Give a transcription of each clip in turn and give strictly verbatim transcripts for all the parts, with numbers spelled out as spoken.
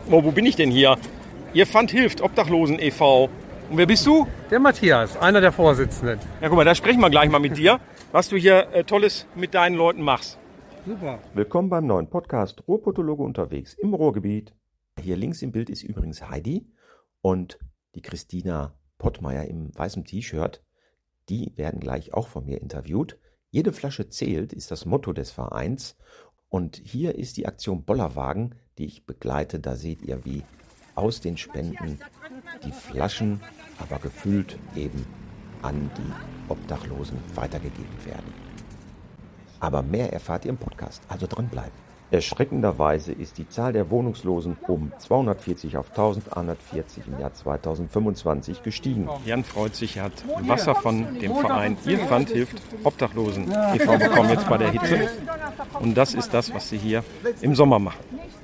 Oh, wo bin ich denn hier? Ihr Pfand hilft, Obdachlosen e V. Und wer bist du? Der Matthias, einer der Vorsitzenden. Ja, guck mal, da sprechen wir gleich mal mit dir, was du hier äh, Tolles mit deinen Leuten machst. Super. Willkommen beim neuen Podcast Ruhrpottologe unterwegs im Ruhrgebiet. Hier links im Bild ist übrigens Heidi und die Christina Pottmeier im weißen T-Shirt. Die werden gleich auch von mir interviewt. Jede Flasche zählt, ist das Motto des Vereins. Und hier ist die Aktion Bollerwagen, die ich begleite. Da seht ihr, wie aus den Spenden die Flaschen, aber gefüllt eben an die Obdachlosen weitergegeben werden. Aber mehr erfahrt ihr im Podcast, also dranbleiben. Erschreckenderweise ist die Zahl der Wohnungslosen um zweihundertvierzig auf eintausendeinhundertvierzig im Jahr zweitausendfünfundzwanzig gestiegen. Jan freut sich, er hat Wasser von dem Verein Ihr Pfand hilft, Obdachlosen e V bekommen jetzt bei der Hitze. Und das ist das, was sie hier im Sommer machen.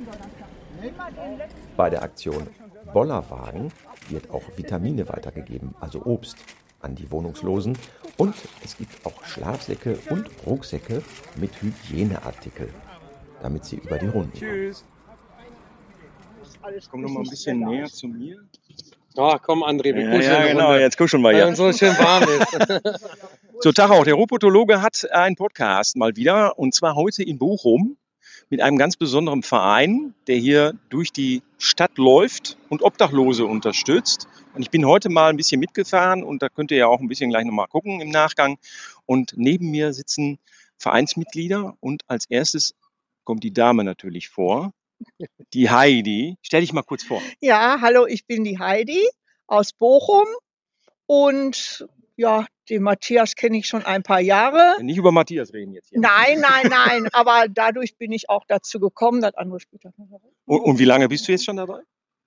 Bei der Aktion Bollerwagen wird auch Vitamine weitergegeben, also Obst, an die Wohnungslosen. Und es gibt auch Schlafsäcke und Rucksäcke mit Hygieneartikel, damit sie über die Runden kommen. Tschüss. Komm noch mal ein bisschen näher zu mir. Ach komm, André, wir Ja, kuscheln ja eine genau, Runde, jetzt kuscheln wir weil hier. uns so schön warm ist. So, Tag auch. Der Ruhrpottologe hat einen Podcast mal wieder, und zwar heute in Bochum mit einem ganz besonderen Verein, der hier durch die Stadt läuft und Obdachlose unterstützt. Und ich bin heute mal ein bisschen mitgefahren und da könnt ihr ja auch ein bisschen gleich nochmal gucken im Nachgang. Und neben mir sitzen Vereinsmitglieder und als erstes kommt die Dame natürlich vor, die Heidi. Stell dich mal kurz vor. Ja, hallo, ich bin die Heidi aus Bochum und ja, den Matthias kenne ich schon ein paar Jahre. Nicht über Matthias reden jetzt hier. Nein, nein, nein, aber dadurch bin ich auch dazu gekommen, das andere spielt das noch. Und, und wie lange bist du jetzt schon dabei?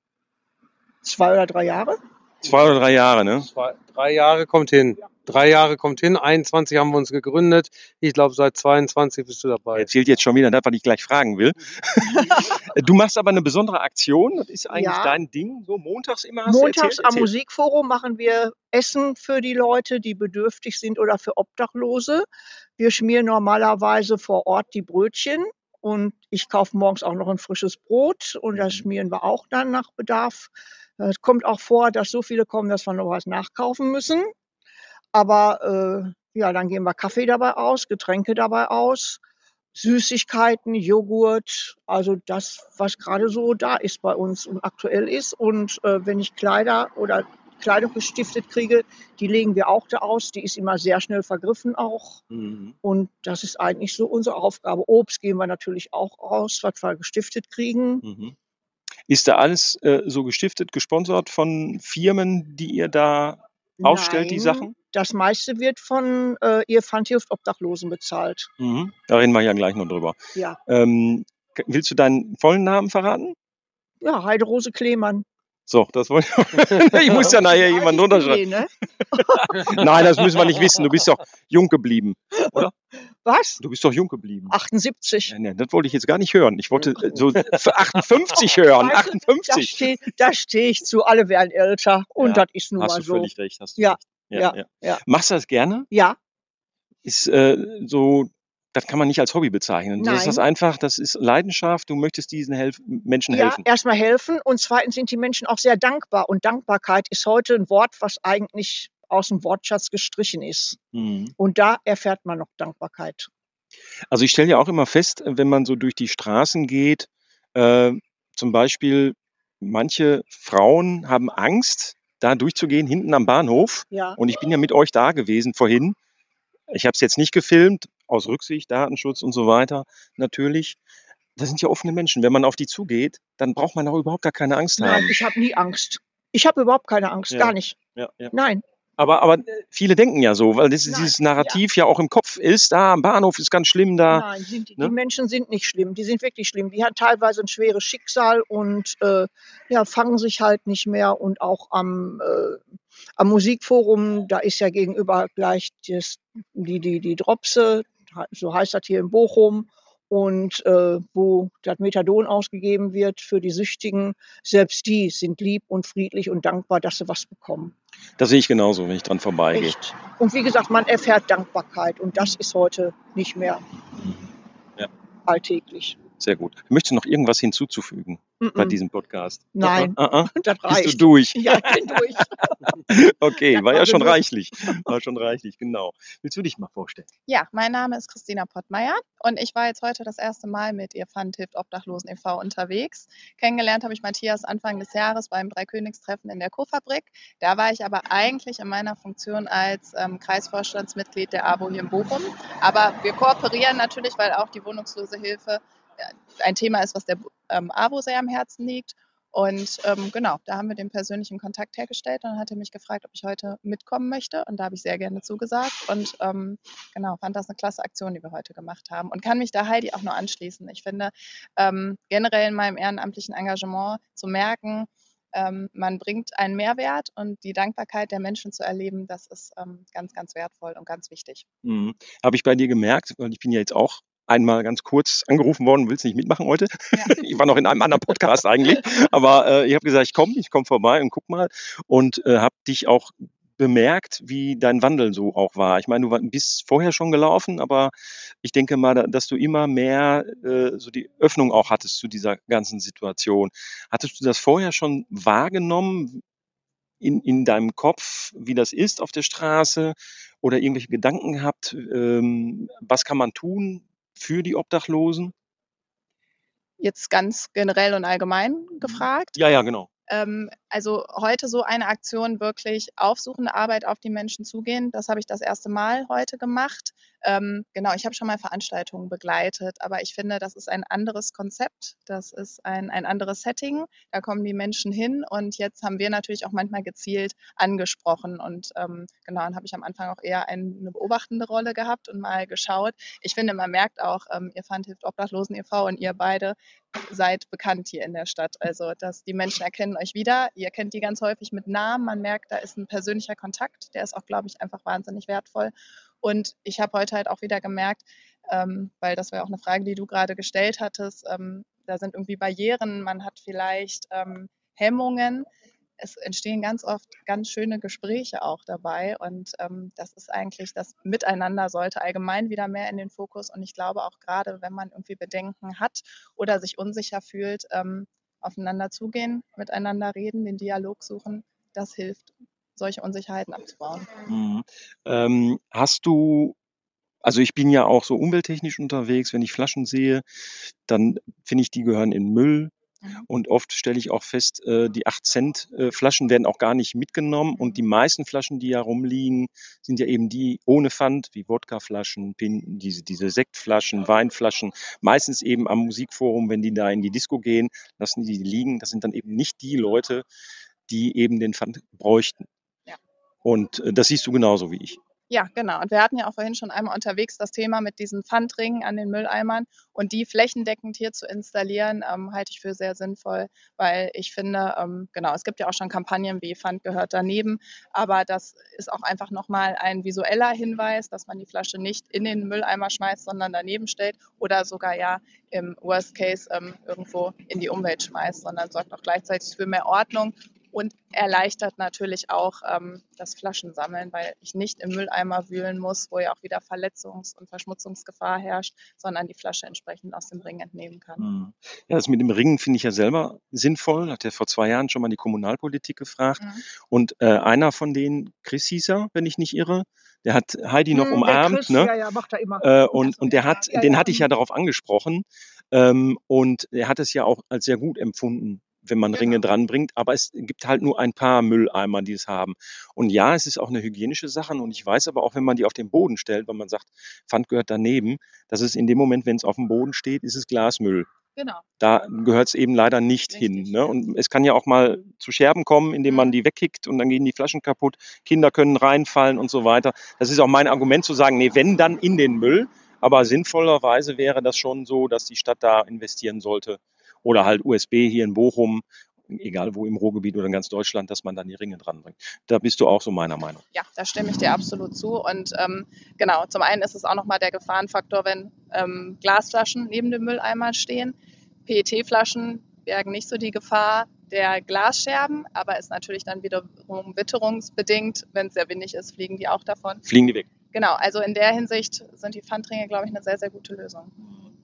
Zwei oder drei Jahre. Zwei oder drei Jahre, ne? Zwei, drei Jahre kommt hin. Drei Jahre kommt hin. einundzwanzig haben wir uns gegründet. Ich glaube, seit zweiundzwanzig bist du dabei. Erzählt jetzt schon wieder das, was ich gleich fragen will. Du machst aber eine besondere Aktion. Das ist eigentlich Ja. dein Ding. So montags immer hast du Montags erzählt, am erzähl. Musikforum machen wir Essen für die Leute, die bedürftig sind oder für Obdachlose. Wir schmieren normalerweise vor Ort die Brötchen und ich kaufe morgens auch noch ein frisches Brot und das schmieren wir auch dann nach Bedarf. Es kommt auch vor, dass so viele kommen, dass wir noch was nachkaufen müssen. Aber äh, ja, dann geben wir Kaffee dabei aus, Getränke dabei aus, Süßigkeiten, Joghurt, also das, was gerade so da ist bei uns und aktuell ist. Und äh, wenn ich Kleider oder Kleidung gestiftet kriege, die legen wir auch da aus. Die ist immer sehr schnell vergriffen auch. Mhm. Und das ist eigentlich so unsere Aufgabe. Obst geben wir natürlich auch aus, was wir gestiftet kriegen. Mhm. Ist da alles äh, so gestiftet, gesponsert von Firmen, die ihr da ausstellt, die Nein, Sachen? das meiste wird von äh, Ihr Pfand hilft Obdachlosen bezahlt. Mhm. Da reden wir ja gleich noch drüber. Ja, Ähm, k- willst du deinen vollen Namen verraten? ja, Heiderose Klemann. So, das wollte ich. Ich muss ja nachher jemand drunter schreiben. Nee, ne? Nein, das müssen wir nicht wissen. Du bist doch jung geblieben. Was? Du bist doch jung geblieben. achtundsiebzig. Ja, nee, das wollte ich jetzt gar nicht hören. Ich wollte äh, so für achtundfünfzig hören. Weißt du, Da achtundfünfzig. stehe da steh ich zu, alle werden älter. Und Ja, das ist nun Hast mal du so. völlig recht. Hast du Ja, recht. Ja, ja, ja. ja. Machst du das gerne? Ja, Ist äh, so, das kann man nicht als Hobby bezeichnen. Das ist Nein. das einfach, das ist Leidenschaft. Du möchtest diesen Helf Menschen ja, helfen. erstmal helfen. Und zweitens sind die Menschen auch sehr dankbar. Und Dankbarkeit ist heute ein Wort, was eigentlich aus dem Wortschatz gestrichen ist. Mhm. Und da erfährt man noch Dankbarkeit. Also ich stelle ja auch immer fest, wenn man so durch die Straßen geht, äh, zum Beispiel manche Frauen haben Angst, da durchzugehen, hinten am Bahnhof. Ja, Und ich bin ja mit euch da gewesen vorhin. Ich habe es jetzt nicht gefilmt, aus Rücksicht, Datenschutz und so weiter natürlich. Das sind ja offene Menschen. Wenn man auf die zugeht, dann braucht man auch überhaupt gar keine Angst nein, haben. ich habe nie Angst. Ich habe überhaupt keine Angst, Ja. gar nicht. Ja, ja. Nein, Aber, aber viele denken ja so, weil das, Nein, dieses Narrativ ja. auch im Kopf ist, da am Bahnhof ist ganz schlimm da. nein, sind, ne? die Menschen sind nicht schlimm. Die sind wirklich schlimm. Die haben teilweise ein schweres Schicksal und äh, ja, fangen sich halt nicht mehr. Und auch am, äh, am Musikforum, da ist ja gegenüber gleich das, die, die, die Dropse, so heißt das hier in Bochum. Und äh, wo das Methadon ausgegeben wird für die Süchtigen, selbst die sind lieb und friedlich und dankbar, dass sie was bekommen. Das sehe ich genauso, wenn ich dran vorbeigehe. Echt. Und wie gesagt, man erfährt Dankbarkeit und das ist heute nicht mehr Ja. alltäglich. Sehr gut. Möchtest du noch irgendwas hinzuzufügen bei Mm-mm. diesem Podcast? Nein, Ah, ah, ah. das Bist du reicht. durch? Ja, ich bin durch. Okay, Das war war ja schon genug. reichlich. War schon reichlich, genau. Willst du dich mal vorstellen? Ja, mein Name ist Christina Pottmeier und ich war jetzt heute das erste Mal mit Ihr Pfand hilft Obdachlosen e V unterwegs. Kennengelernt habe ich Matthias Anfang des Jahres beim Dreikönigstreffen in der Co-Fabrik. Da war ich aber eigentlich in meiner Funktion als ähm, Kreisvorstandsmitglied der A B O hier in Bochum. Aber wir kooperieren natürlich, weil auch die wohnungslose Hilfe äh, ein Thema ist, was der ähm, A B O sehr am Herzen liegt. Und ähm, genau, da haben wir den persönlichen Kontakt hergestellt und dann hat er mich gefragt, ob ich heute mitkommen möchte. Und da habe ich sehr gerne zugesagt und ähm, genau, fand das eine klasse Aktion, die wir heute gemacht haben. Und kann mich da Heidi auch nur anschließen. Ich finde ähm, generell in meinem ehrenamtlichen Engagement zu merken, ähm, man bringt einen Mehrwert und die Dankbarkeit der Menschen zu erleben, das ist ähm, ganz, ganz wertvoll und ganz wichtig. Mhm. Habe ich bei dir gemerkt, weil ich bin ja jetzt auch einmal ganz kurz angerufen worden, willst du nicht mitmachen heute? Ja. Ich war noch in einem anderen Podcast eigentlich, aber äh, ich habe gesagt, ich komme, ich komme vorbei und guck mal und äh, habe dich auch bemerkt, wie dein Wandel so auch war. Ich meine, du war- bist vorher schon gelaufen, aber ich denke mal, da- dass du immer mehr äh, so die Öffnung auch hattest zu dieser ganzen Situation. Hattest du das vorher schon wahrgenommen in, in deinem Kopf, wie das ist auf der Straße oder irgendwelche Gedanken gehabt, ähm, was kann man tun für die Obdachlosen? Jetzt ganz generell und allgemein gefragt. Ja, ja, genau. Ähm, also heute so eine Aktion, wirklich aufsuchende Arbeit auf die Menschen zugehen, das habe ich das erste Mal heute gemacht. Ähm, genau, ich habe schon mal Veranstaltungen begleitet, aber ich finde, das ist ein anderes Konzept, das ist ein, ein anderes Setting, da kommen die Menschen hin und jetzt haben wir natürlich auch manchmal gezielt angesprochen und ähm, genau, dann habe ich am Anfang auch eher eine beobachtende Rolle gehabt und mal geschaut. Ich finde, man merkt auch, ähm, Ihr Pfand hilft Obdachlosen e V und ihr beide seid bekannt hier in der Stadt. Also, dass die Menschen erkennen euch wieder. Ihr kennt die ganz häufig mit Namen. Man merkt, da ist ein persönlicher Kontakt. Der ist auch, glaube ich, einfach wahnsinnig wertvoll. Und ich habe heute halt auch wieder gemerkt, ähm, weil das war auch eine Frage, die du gerade gestellt hattest, ähm, da sind irgendwie Barrieren. Man hat vielleicht ähm, Hemmungen. Es entstehen ganz oft ganz schöne Gespräche auch dabei und ähm, das ist eigentlich, das Miteinander sollte allgemein wieder mehr in den Fokus und ich glaube auch gerade, wenn man irgendwie Bedenken hat oder sich unsicher fühlt, ähm, aufeinander zugehen, miteinander reden, den Dialog suchen, das hilft, solche Unsicherheiten abzubauen. Mhm. Ähm, hast du, also ich bin ja auch so umwelttechnisch unterwegs, wenn ich Flaschen sehe, dann finde ich, die gehören in Müll. Mhm. Und oft stelle ich auch fest, äh, die acht Cent äh, Flaschen werden auch gar nicht mitgenommen. Und die meisten Flaschen, die ja rumliegen, sind ja eben die ohne Pfand, wie Wodkaflaschen, Pin, diese, diese Sektflaschen, Weinflaschen. Meistens eben am Musikforum, wenn die da in die Disco gehen, lassen die die liegen. Das sind dann eben nicht die Leute, die eben den Pfand bräuchten. Ja. Und äh, das siehst du genauso wie ich. Ja, genau. Und wir hatten ja auch vorhin schon einmal unterwegs das Thema mit diesen Pfandringen an den Mülleimern und die flächendeckend hier zu installieren, ähm, halte ich für sehr sinnvoll, weil ich finde, ähm, genau, es gibt ja auch schon Kampagnen wie Pfand gehört daneben, aber das ist auch einfach nochmal ein visueller Hinweis, dass man die Flasche nicht in den Mülleimer schmeißt, sondern daneben stellt oder sogar ja im Worst Case ähm, irgendwo in die Umwelt schmeißt, sondern sorgt auch gleichzeitig für mehr Ordnung. Und erleichtert natürlich auch ähm, das Flaschensammeln, weil ich nicht im Mülleimer wühlen muss, wo ja auch wieder Verletzungs- und Verschmutzungsgefahr herrscht, sondern die Flasche entsprechend aus dem Ring entnehmen kann. Mhm. Ja, das mit dem Ringen finde ich ja selber sinnvoll. Hat ja vor zwei Jahren schon mal die Kommunalpolitik gefragt. Mhm. Und äh, einer von denen, Chris hieß er, wenn ich nicht irre, der hat Heidi noch Hm, der umarmt, Chris, ne? ja, ja, macht er immer. Äh, und, und der Ja, hat, ja, den ja. hatte ich ja darauf angesprochen. Ähm, und er hat es ja auch als sehr gut empfunden, wenn man Genau. Ringe dranbringt. Aber es gibt halt nur ein paar Mülleimer, die es haben. Und ja, es ist auch eine hygienische Sache. Und ich weiß aber auch, wenn man die auf den Boden stellt, weil man sagt, Pfand gehört daneben, dass es in dem Moment, wenn es auf dem Boden steht, ist es Glasmüll. Genau. Da gehört es eben leider nicht Richtig, hin. Ne? ja. Und es kann ja auch mal zu Scherben kommen, indem man Mhm. die wegkickt und dann gehen die Flaschen kaputt. Kinder können reinfallen und so weiter. Das ist auch mein Argument zu sagen, nee, wenn dann in den Müll. Aber sinnvollerweise wäre das schon so, dass die Stadt da investieren sollte. Oder halt U S B hier in Bochum, egal wo im Ruhrgebiet oder in ganz Deutschland, dass man dann die Ringe dran bringt. Da bist du auch so meiner Meinung. Ja, da stimme ich dir absolut zu. Und ähm, genau, zum einen ist es auch nochmal der Gefahrenfaktor, wenn ähm, Glasflaschen neben dem Mülleimer stehen. P E T-Flaschen bergen nicht so die Gefahr der Glasscherben, aber ist natürlich dann wiederum witterungsbedingt. Wenn es sehr windig ist, fliegen die auch davon. Fliegen die weg. Genau, also in der Hinsicht sind die Pfandringe, glaube ich, eine sehr, sehr gute Lösung.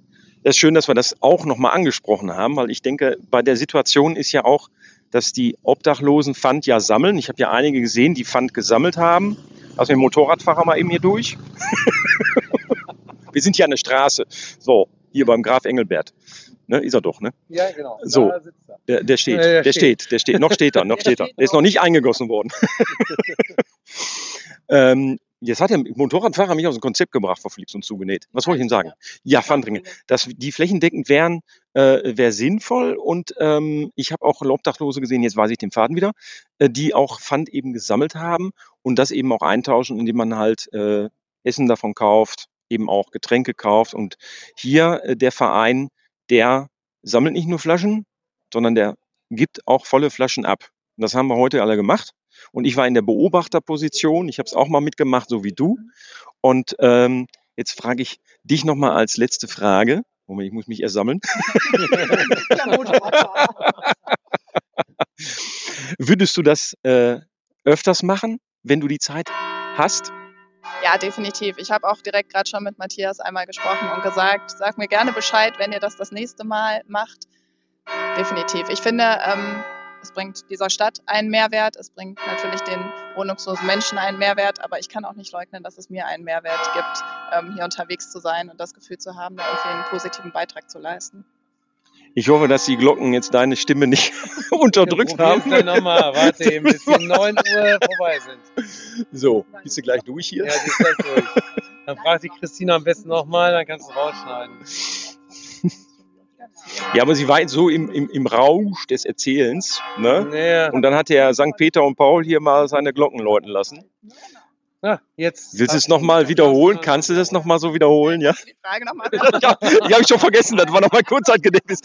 Das ist schön, dass wir das auch nochmal angesprochen haben, weil ich denke, bei der Situation ist ja auch, dass die Obdachlosen Pfand ja sammeln. Ich habe ja einige gesehen, die Pfand gesammelt haben. Also den Motorradfahrer mal eben hier durch. Wir sind hier an der Straße. So, hier beim Graf Engelbert. Ne, ist er doch, ne? Ja, genau. So. Da sitzt er. Der, der steht, Ja, der der steht. steht, der steht. Noch steht er, noch Der steht er. steht Der ist noch. noch nicht eingegossen worden. ähm, jetzt hat der Motorradfahrer mich aus dem Konzept gebracht, Frau Philipps, und zugenäht. Was wollte ich Ihnen sagen? Ja, Pfandringe. Das, die flächendeckend wären, äh, wäre sinnvoll. Und ähm, ich habe auch Obdachlose gesehen, jetzt weiß ich den Faden wieder, äh, die auch Pfand eben gesammelt haben und das eben auch eintauschen, indem man halt äh, Essen davon kauft, eben auch Getränke kauft. Und hier äh, der Verein, der sammelt nicht nur Flaschen, sondern der gibt auch volle Flaschen ab. Und das haben wir heute alle gemacht. Und ich war in der Beobachterposition. Ich habe es auch mal mitgemacht, so wie du. Und ähm, jetzt frage ich dich nochmal als letzte Frage. Moment, ich muss mich erst sammeln. Würdest du das äh, öfters machen, wenn du die Zeit hast? Ja, definitiv. Ich habe auch direkt gerade schon mit Matthias einmal gesprochen und gesagt, sag mir gerne Bescheid, wenn ihr das das nächste Mal macht. Definitiv. Ich finde, ähm, es bringt dieser Stadt einen Mehrwert, es bringt natürlich den wohnungslosen Menschen einen Mehrwert, aber ich kann auch nicht leugnen, dass es mir einen Mehrwert gibt, ähm, hier unterwegs zu sein und das Gefühl zu haben, da irgendwie einen positiven Beitrag zu leisten. Ich hoffe, dass die Glocken jetzt deine Stimme nicht unterdrückt haben. Dann nochmal, warte eben, bis wir neun Uhr vorbei sind. So, bist du gleich durch hier? Ja, die ist gleich durch. Dann fragt die Christina am besten nochmal, dann kannst du rausschneiden. Ja, aber sie war jetzt so im, im, im Rausch des Erzählens, ne? Naja. Und dann hat der Sankt Peter und Paul hier mal seine Glocken läuten lassen. Ah, jetzt Willst du es nochmal wiederholen? Kannst du das nochmal so wiederholen, ja? Die Frage nochmal. Ja, die habe ich schon vergessen, das war nochmal Kurzzeitgedächtnis.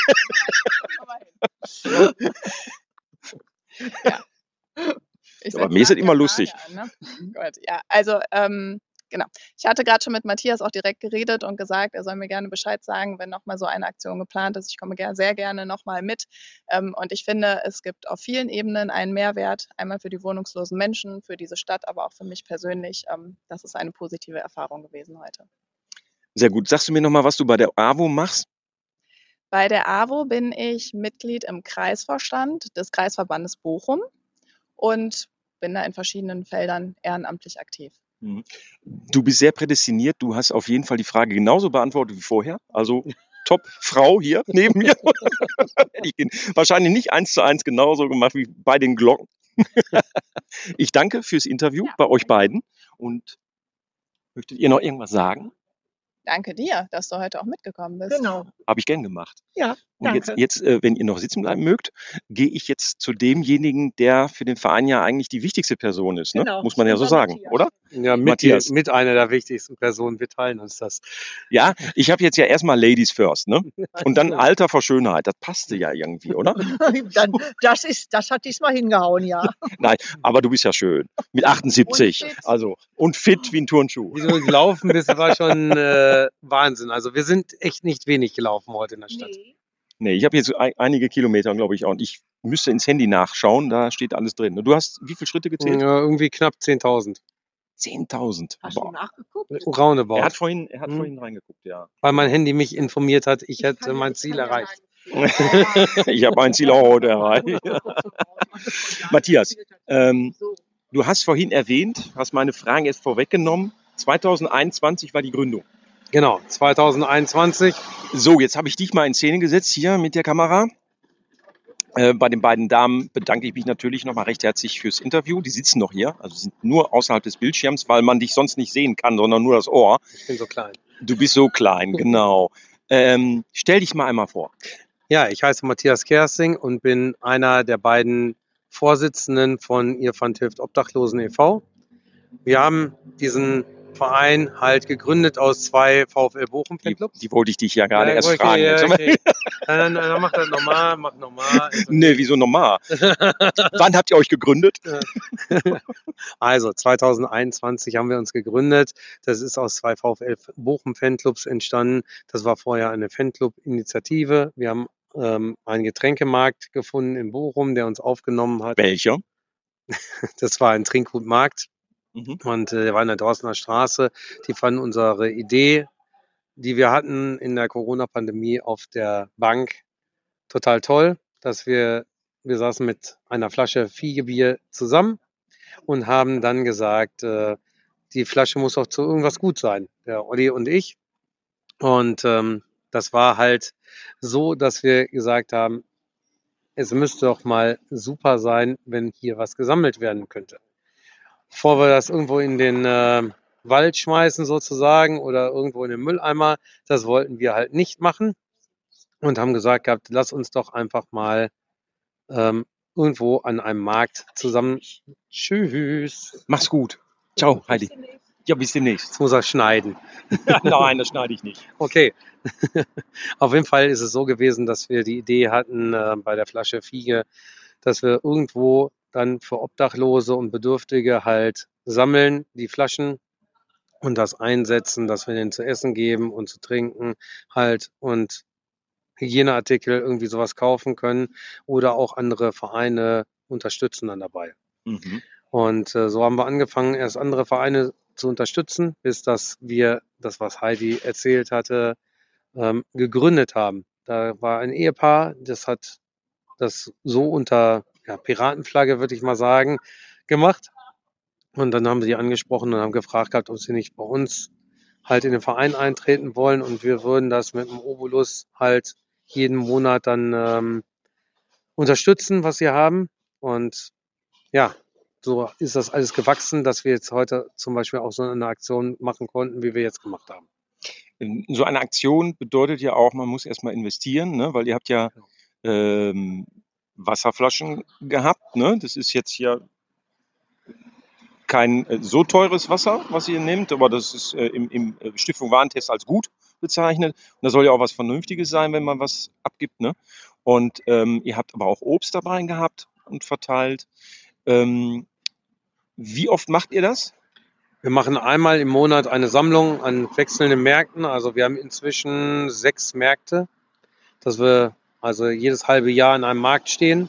Ja. Ich Aber setz mir ist nach es immer der lustig. Frage an, ne? Gut, ja, also ähm, genau. Ich hatte gerade schon mit Matthias auch direkt geredet und gesagt, er soll mir gerne Bescheid sagen, wenn nochmal so eine Aktion geplant ist. Ich komme ger- sehr gerne nochmal mit. Ähm, und ich finde, es gibt auf vielen Ebenen einen Mehrwert, einmal für die wohnungslosen Menschen, für diese Stadt, aber auch für mich persönlich. Ähm, das ist eine positive Erfahrung gewesen heute. Sehr gut. Sagst du mir nochmal, was du bei der A W O machst? Bei der A W O bin ich Mitglied im Kreisvorstand des Kreisverbandes Bochum und bin da in verschiedenen Feldern ehrenamtlich aktiv. Du bist sehr prädestiniert. Du hast auf jeden Fall die Frage genauso beantwortet wie vorher. Also Top-Frau hier neben mir. Ich bin wahrscheinlich nicht eins zu eins genauso gemacht wie bei den Glocken. Ich danke fürs Interview Ja. bei euch beiden. Und möchtet ihr noch irgendwas sagen? Danke dir, dass du heute auch mitgekommen bist. Genau. Habe ich gern gemacht. Ja, Und danke. jetzt, jetzt äh, wenn ihr noch sitzen bleiben mögt, gehe ich jetzt zu demjenigen, der für den Verein ja eigentlich die wichtigste Person ist. Ne? Genau, Muss man ja so unser sagen, Matthias. oder? Ja, mit, Matthias. mit einer der wichtigsten Personen. Wir teilen uns das. Ja, ich habe jetzt ja erstmal Ladies first, ne? Und dann Alter vor Schönheit. Das passte ja irgendwie, oder? Dann, das, ist, das hat diesmal hingehauen, ja. Nein, aber du bist ja schön. Mit achtundsiebzig. Und fit. Also, und fit wie ein Turnschuh. Wie du gelaufen bist, war schon äh, Wahnsinn. Also wir sind echt nicht wenig gelaufen heute in der Stadt. Nee, ich habe jetzt ein, einige Kilometer, glaube ich, auch. Und ich müsste ins Handy nachschauen, da steht alles drin. Du hast wie viele Schritte gezählt? Ja, irgendwie knapp zehntausend. zehntausend. Hast du Boah. nachgeguckt? Roundabout. Er hat vorhin, er hat Hm. vorhin reingeguckt, ja. Weil mein Handy mich informiert hat, ich Ich hätte kann mein ja- Ziel kann ja erreicht. Ich habe mein Ziel auch heute erreicht. Matthias, ähm, du hast vorhin erwähnt, hast meine Fragen jetzt vorweggenommen. zweitausendeinundzwanzig war die Gründung. Genau, zweitausendeinundzwanzig. So, jetzt habe ich dich mal in Szene gesetzt hier mit der Kamera. Äh, bei den beiden Damen bedanke ich mich natürlich nochmal recht herzlich fürs Interview. Die sitzen noch hier, also sind nur außerhalb des Bildschirms, weil man dich sonst nicht sehen kann, sondern nur das Ohr. Ich bin so klein. Du bist so klein, genau. Ähm, stell dich mal einmal vor. Ja, ich heiße Matthias Kersing und bin einer der beiden Vorsitzenden von Ihr Pfand hilft Obdachlosen e V Wir haben diesen Verein halt gegründet aus zwei VfL Bochum Die, Fanclubs. die wollte ich dich ja gerade Ja, erst okay, fragen. ja, Jetzt. okay. Nein, nein, nein, dann mach das nochmal, mach nochmal. Nee, wieso normal? Wann habt ihr euch gegründet? Also zweitausendeinundzwanzig haben wir uns gegründet. Das ist aus zwei VfL Bochum Fanclubs entstanden. Das war vorher eine Fanclub-Initiative. Wir haben ähm, einen Getränkemarkt gefunden in Bochum, der uns aufgenommen hat. Welcher? Das war ein Trinkgutmarkt Mhm. und äh, der war in der Dorstener Straße. Die fanden unsere Idee die wir hatten in der Corona-Pandemie auf der Bank, total toll, dass wir, wir saßen mit einer Flasche Fiegebier zusammen und haben dann gesagt, äh, die Flasche muss doch zu irgendwas gut sein, der Olli und ich. Und ähm, das war halt so, dass wir gesagt haben, es müsste doch mal super sein, wenn hier was gesammelt werden könnte. Bevor wir das irgendwo in den äh, Wald schmeißen sozusagen oder irgendwo in den Mülleimer, das wollten wir halt nicht machen und haben gesagt gehabt, lass uns doch einfach mal ähm, irgendwo an einem Markt zusammen. Tschüss. Mach's gut. Ciao, Heidi. Ja, bis demnächst. Jetzt muss er schneiden. Nein, das schneide ich nicht. Okay. Auf jeden Fall ist es so gewesen, dass wir die Idee hatten äh, bei der Flasche Fiege, dass wir irgendwo dann für Obdachlose und Bedürftige halt sammeln, die Flaschen und das einsetzen, dass wir denen zu essen geben und zu trinken halt und Hygieneartikel irgendwie sowas kaufen können oder auch andere Vereine unterstützen dann dabei. Mhm. Und äh, so haben wir angefangen, erst andere Vereine zu unterstützen, bis dass wir das, was Heidi erzählt hatte, ähm, gegründet haben. Da war ein Ehepaar, das hat das so unter ja, Piratenflagge, würde ich mal sagen, gemacht. Und dann haben sie angesprochen und haben gefragt gehabt, ob sie nicht bei uns halt in den Verein eintreten wollen. Und wir würden das mit dem Obolus halt jeden Monat dann ähm, unterstützen, was sie haben. Und ja, so ist das alles gewachsen, dass wir jetzt heute zum Beispiel auch so eine Aktion machen konnten, wie wir jetzt gemacht haben. So eine Aktion bedeutet ja auch, man muss erstmal investieren, ne? Weil ihr habt ja ähm, Wasserflaschen gehabt. Ne? Das ist jetzt ja kein äh, so teures Wasser, was ihr nehmt, aber das ist äh, im, im Stiftung Warentest als gut bezeichnet. Und da soll ja auch was Vernünftiges sein, wenn man was abgibt. Ne? Und ähm, ihr habt aber auch Obst dabei gehabt und verteilt. Ähm, wie oft macht ihr das? Wir machen einmal im Monat eine Sammlung an wechselnden Märkten. Also wir haben inzwischen sechs Märkte, dass wir also jedes halbe Jahr in einem Markt stehen.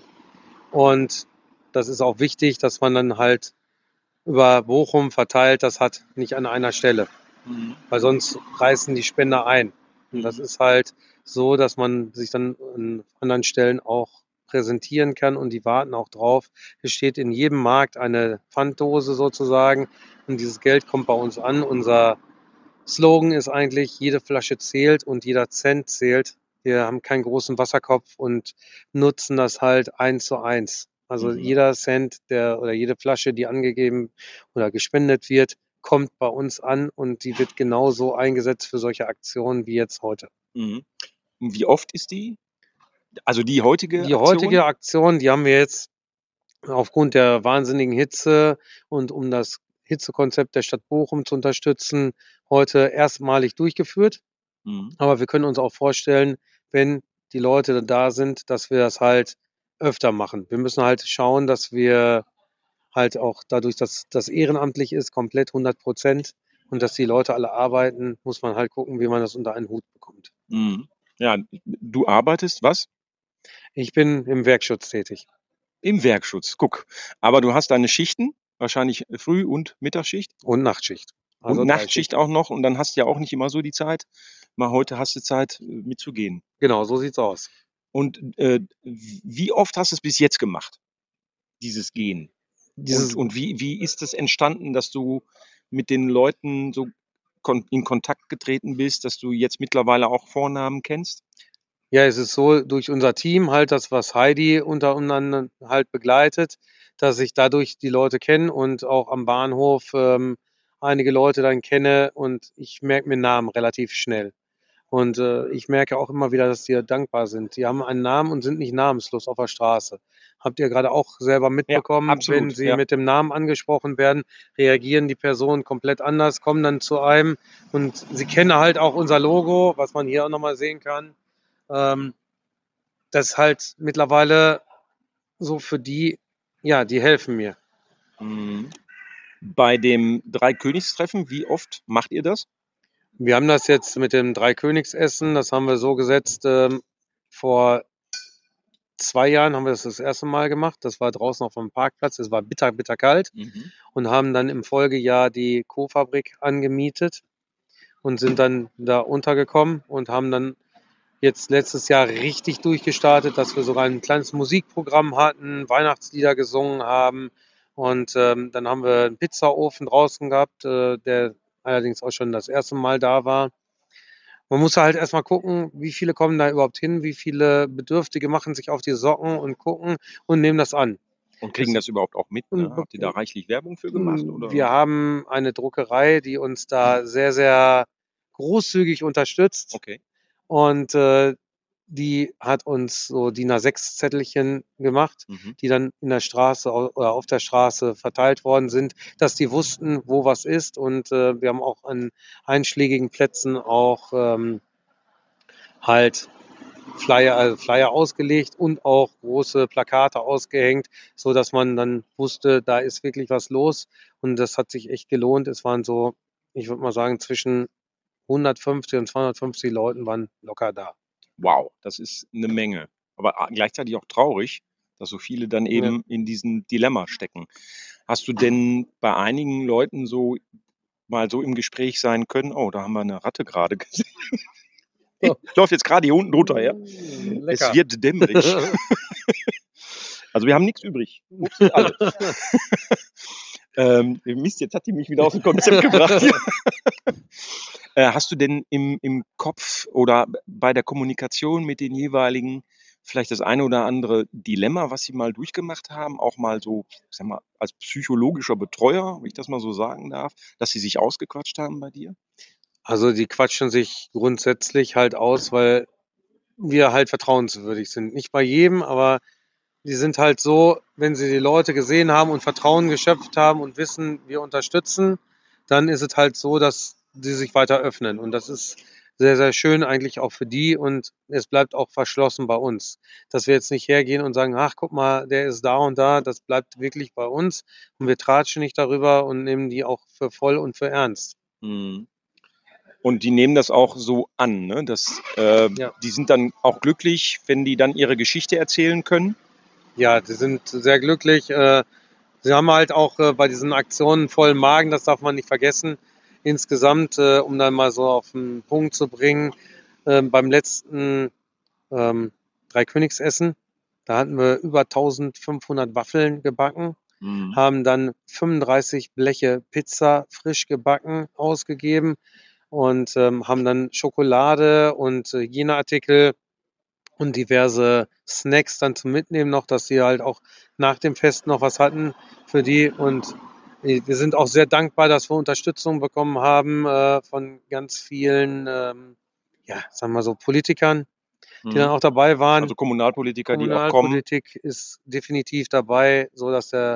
Und das ist auch wichtig, dass man dann halt über Bochum verteilt, das hat nicht an einer Stelle. Mhm. Weil sonst reißen die Spender ein. Und das ist halt so, dass man sich dann an anderen Stellen auch präsentieren kann und die warten auch drauf. Es steht in jedem Markt eine Pfanddose sozusagen und dieses Geld kommt bei uns an. Unser Slogan ist eigentlich, jede Flasche zählt und jeder Cent zählt. Wir haben keinen großen Wasserkopf und nutzen das halt eins zu eins. Also mhm. jeder Cent der oder jede Flasche, die angegeben oder gespendet wird, kommt bei uns an und die wird genauso eingesetzt für solche Aktionen wie jetzt heute. Mhm. Und wie oft ist die? Also die heutige Die Aktion? heutige Aktion, die haben wir jetzt aufgrund der wahnsinnigen Hitze und um das Hitzekonzept der Stadt Bochum zu unterstützen, heute erstmalig durchgeführt. Mhm. Aber wir können uns auch vorstellen, wenn die Leute da sind, dass wir das halt öfter machen. Wir müssen halt schauen, dass wir halt auch dadurch, dass das ehrenamtlich ist, komplett hundert Prozent und dass die Leute alle arbeiten, muss man halt gucken, wie man das unter einen Hut bekommt. Mhm. Ja, du arbeitest was? Ich bin im Werkschutz tätig. Im Werkschutz, guck. Aber du hast deine Schichten, wahrscheinlich Früh- und Mittagsschicht. Und Nachtschicht. Also und Nachtschicht auch noch. Und dann hast du ja auch nicht immer so die Zeit. Mal heute hast du Zeit, mitzugehen. Genau, so sieht's aus. Und äh, wie oft hast du es bis jetzt gemacht, dieses Gehen? Dieses und und wie, wie ist es entstanden, dass du mit den Leuten so kon- in Kontakt getreten bist, dass du jetzt mittlerweile auch Vornamen kennst? Ja, es ist so, durch unser Team halt das, was Heidi unter anderem halt begleitet, dass ich dadurch die Leute kenne und auch am Bahnhof ähm, einige Leute dann kenne und ich merke mir Namen relativ schnell. Und äh, ich merke auch immer wieder, dass die dankbar sind. Die haben einen Namen und sind nicht namenslos auf der Straße. Habt ihr gerade auch selber mitbekommen, ja, absolut, wenn sie ja. mit dem Namen angesprochen werden, reagieren die Personen komplett anders, kommen dann zu einem und sie kennen halt auch unser Logo, was man hier auch nochmal sehen kann. Ähm, das ist halt mittlerweile so für die, ja, die helfen mir. Mhm. Bei dem Dreikönigstreffen, wie oft macht ihr das? Wir haben das jetzt mit dem Dreikönigsessen, das haben wir so gesetzt, ähm, vor zwei Jahren haben wir das das erste Mal gemacht. Das war draußen auf dem Parkplatz, es war bitter, bitter kalt mhm. und haben dann im Folgejahr die Co-Fabrik angemietet und sind dann da untergekommen und haben dann jetzt letztes Jahr richtig durchgestartet, dass wir sogar ein kleines Musikprogramm hatten, Weihnachtslieder gesungen haben und ähm, dann haben wir einen Pizzaofen draußen gehabt, äh, der allerdings auch schon das erste Mal da war. Man muss halt erstmal gucken, wie viele kommen da überhaupt hin, wie viele Bedürftige machen sich auf die Socken und gucken und nehmen das an. Und kriegen das überhaupt auch mit? Ne? Und- Habt ihr da reichlich Werbung für gemacht? Oder? Wir haben eine Druckerei, die uns da sehr, sehr großzügig unterstützt. Okay. Und äh, die hat uns so D I N A sechs Zettelchen gemacht, Mhm. die dann in der Straße au- oder auf der Straße verteilt worden sind, dass die wussten, wo was ist. Und äh, wir haben auch an einschlägigen Plätzen auch ähm, halt Flyer, also Flyer ausgelegt und auch große Plakate ausgehängt, so dass man dann wusste, da ist wirklich was los. Und das hat sich echt gelohnt. Es waren so, ich würde mal sagen, zwischen hundertfünfzig und zweihundertfünfzig Leuten waren locker da. Wow, das ist eine Menge. Aber gleichzeitig auch traurig, dass so viele dann eben in diesem Dilemma stecken. Hast du denn bei einigen Leuten so mal so im Gespräch sein können? Oh, da haben wir eine Ratte gerade gesehen. Oh. Läuft jetzt gerade hier unten drunter, ja? Lecker. Es wird dämmerig. Also wir haben nichts übrig. Ups, alle. ähm, Mist, jetzt hat die mich wieder aus dem Konzept gebracht. äh, hast du denn im, im Kopf oder bei der Kommunikation mit den jeweiligen vielleicht das eine oder andere Dilemma, was sie mal durchgemacht haben, auch mal so, ich sag mal, als psychologischer Betreuer, wenn ich das mal so sagen darf, dass sie sich ausgequatscht haben bei dir? Also die quatschen sich grundsätzlich halt aus, weil wir halt vertrauenswürdig sind. Nicht bei jedem, aber die sind halt so, wenn sie die Leute gesehen haben und Vertrauen geschöpft haben und wissen, wir unterstützen, dann ist es halt so, dass sie sich weiter öffnen. Und das ist sehr, sehr schön eigentlich auch für die und es bleibt auch verschlossen bei uns. Dass wir jetzt nicht hergehen und sagen, ach, guck mal, der ist da und da, das bleibt wirklich bei uns und wir tratschen nicht darüber und nehmen die auch für voll und für ernst. Mhm. Und die nehmen das auch so an, ne? Das, äh, Ja. Die sind dann auch glücklich, wenn die dann ihre Geschichte erzählen können. Ja, die sind sehr glücklich. Äh, Sie haben halt auch äh, bei diesen Aktionen vollen Magen, das darf man nicht vergessen. Insgesamt, äh, um dann mal so auf den Punkt zu bringen, äh, beim letzten ähm, Dreikönigsessen, da hatten wir über eintausendfünfhundert Waffeln gebacken, Mhm. haben dann fünfunddreißig Bleche Pizza frisch gebacken ausgegeben und ähm, haben dann Schokolade und äh, Hygieneartikel und diverse Snacks dann zum Mitnehmen noch, dass sie halt auch nach dem Fest noch was hatten für die. Und wir sind auch sehr dankbar, dass wir Unterstützung bekommen haben äh, von ganz vielen, ähm, ja, sagen wir so, Politikern, die Mhm. dann auch dabei waren. Also Kommunalpolitiker, die auch kommen. Kommunalpolitik ist definitiv dabei, so dass der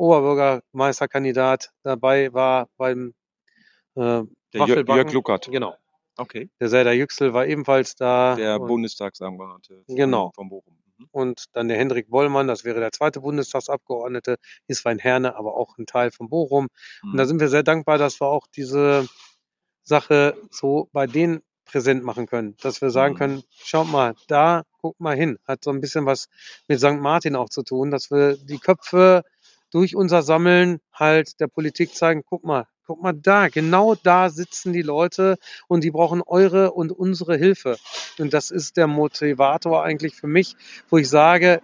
Oberbürgermeisterkandidat dabei war beim äh, Der Jörg, Waffelbacken. Jörg Luckert. Genau. Okay. Der Serdar Yüksel war ebenfalls da. Der und, Bundestagsabgeordnete von, Genau. von Bochum. Mhm. und dann der Hendrik Bollmann, das wäre der zweite Bundestagsabgeordnete, ist Weinherne, aber auch ein Teil von Bochum. Und da Mhm. sind wir sehr dankbar, dass wir auch diese Sache so bei denen präsent machen können. Dass wir sagen Mhm. können, schaut mal, da, guckt mal hin. Hat so ein bisschen was mit Sankt Martin auch zu tun, dass wir die Köpfe durch unser Sammeln halt der Politik zeigen, guck mal, guck mal da, genau da sitzen die Leute und die brauchen eure und unsere Hilfe. Und das ist der Motivator eigentlich für mich, wo ich sage,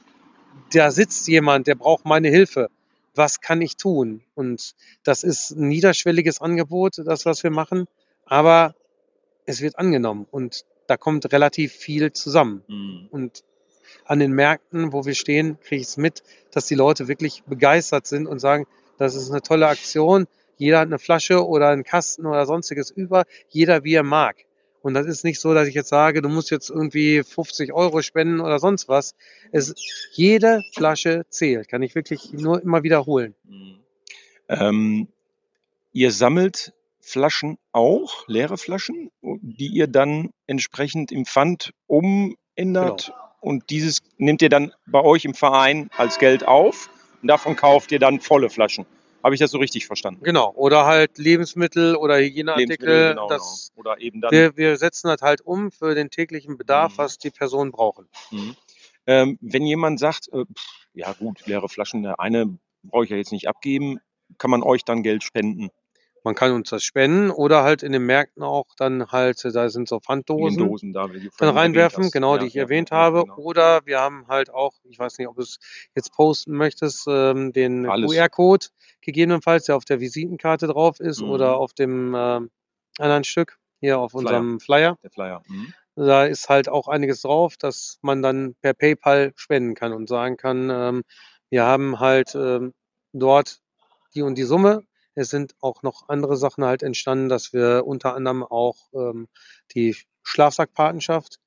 da sitzt jemand, der braucht meine Hilfe. Was kann ich tun? Und das ist ein niederschwelliges Angebot, das, was wir machen, aber es wird angenommen und da kommt relativ viel zusammen. Mhm. Und an den Märkten, wo wir stehen, kriege ich es mit, dass die Leute wirklich begeistert sind und sagen, das ist eine tolle Aktion. Jeder hat eine Flasche oder einen Kasten oder sonstiges über, jeder wie er mag. Und das ist nicht so, dass ich jetzt sage, du musst jetzt irgendwie fünfzig Euro spenden oder sonst was. Es, jede Flasche zählt, kann ich wirklich nur immer wiederholen. Mhm. Ähm, ihr sammelt Flaschen auch, leere Flaschen, die ihr dann entsprechend im Pfand umändert. Genau. Und dieses nehmt ihr dann bei euch im Verein als Geld auf und davon kauft ihr dann volle Flaschen. Habe ich das so richtig verstanden? Genau. Oder halt Lebensmittel oder Hygieneartikel. Lebensmittel, genau, das, genau. Oder eben dann. wir, wir setzen das halt um für den täglichen Bedarf, Mhm. was die Personen brauchen. Mhm. Ähm, wenn jemand sagt, äh, pff, ja gut, leere Flaschen, der eine brauche ich ja jetzt nicht abgeben, kann man euch dann Geld spenden? man kann uns das spenden oder halt in den Märkten auch dann halt, da sind so In den Pfanddosen, Dosen da, wie du dann vorhin erwähnt reinwerfen, hast. genau, Ja, die ich ja, erwähnt ja, ja, habe. genau. Oder wir haben halt auch, ich weiß nicht, ob du es jetzt posten möchtest, ähm, den Alles. Q R-Code gegebenenfalls, der auf der Visitenkarte drauf ist Mhm. oder auf dem ähm, anderen Stück, hier auf Flyer. unserem Flyer. Der Flyer. Mhm. Da ist halt auch einiges drauf, dass man dann per PayPal spenden kann und sagen kann, ähm, wir haben halt ähm, dort die und die Summe. Es sind auch noch andere Sachen halt entstanden, dass wir unter anderem auch ähm, die Schlafsackpatenschaft,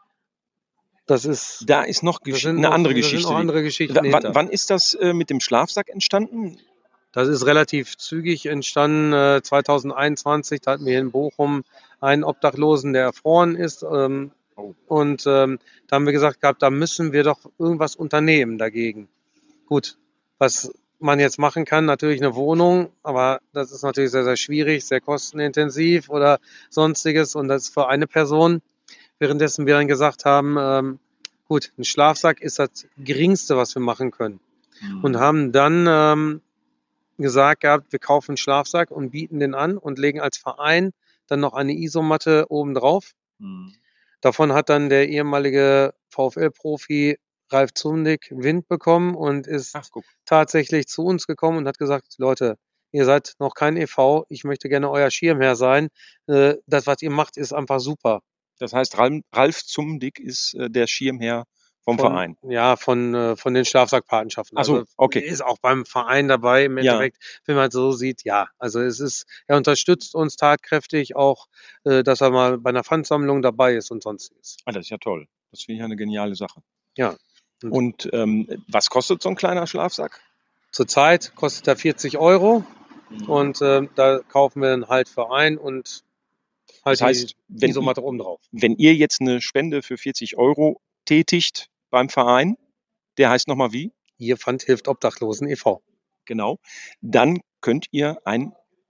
das ist, Da ist noch das Gesch- sind eine noch, andere das sind Geschichte. noch Die, andere W- Geschichten wann, hinter. wann ist das äh, mit dem Schlafsack entstanden? Das ist relativ zügig entstanden, äh, zweitausendeinundzwanzig. Da hatten wir in Bochum einen Obdachlosen, der erfroren ist. Ähm, Oh. und ähm, da haben wir gesagt gehabt, da müssen wir doch irgendwas unternehmen dagegen. Gut, was man jetzt machen kann, natürlich eine Wohnung, aber das ist natürlich sehr, sehr schwierig, sehr kostenintensiv oder sonstiges. Und das ist für eine Person. Währenddessen wir dann gesagt haben, ähm, gut, ein Schlafsack ist das Geringste, was wir machen können. Und Mhm. haben dann ähm, gesagt gehabt, wir kaufen einen Schlafsack und bieten den an und legen als Verein dann noch eine Isomatte oben drauf. Mhm. Davon hat dann der ehemalige VfL-Profi Ralf Zumdick Wind bekommen und ist Ach, guck. tatsächlich zu uns gekommen und hat gesagt, Leute, ihr seid noch kein E V, ich möchte gerne euer Schirmherr sein. Äh, Das, was ihr macht, ist einfach super. Das heißt, Ralf, Ralf Zumdick ist äh, der Schirmherr vom Von, Verein. ja, von, äh, von den Schlafsackpatenschaften. Ach so, Also okay. ist auch beim Verein dabei im Ja. Endeffekt, wenn man so sieht, ja. Also es ist, er unterstützt uns tatkräftig auch, äh, dass er mal bei einer Pfandsammlung dabei ist und sonstiges. Ah, das ist ja toll. Das finde ich ja eine geniale Sache. Ja. Und Und ähm, was kostet so ein kleiner Schlafsack? zurzeit kostet er vierzig Euro Mhm. und äh, da kaufen wir dann halt für ein und halt Das heißt, die wenn, Isomatte oben drauf. wenn ihr jetzt eine Spende für vierzig Euro tätigt beim Verein, der heißt nochmal wie? Ihr Pfand hilft Obdachlosen e V. Genau. Dann könnt ihr ein